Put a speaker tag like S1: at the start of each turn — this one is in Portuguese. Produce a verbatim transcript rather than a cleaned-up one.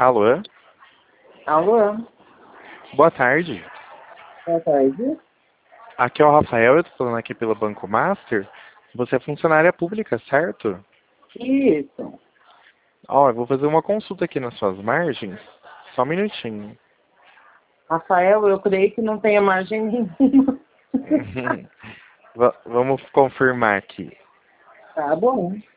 S1: Alô?
S2: Alô?
S1: Boa tarde.
S2: Boa tarde.
S1: Aqui é o Rafael, eu tô falando aqui pelo Banco Master. Você é funcionária pública, certo?
S2: Isso.
S1: Ó, eu vou fazer uma consulta aqui nas suas margens. Só um minutinho.
S2: Rafael, eu creio que não tenha margem nenhuma.
S1: Va- Vamos confirmar aqui.
S2: Tá bom.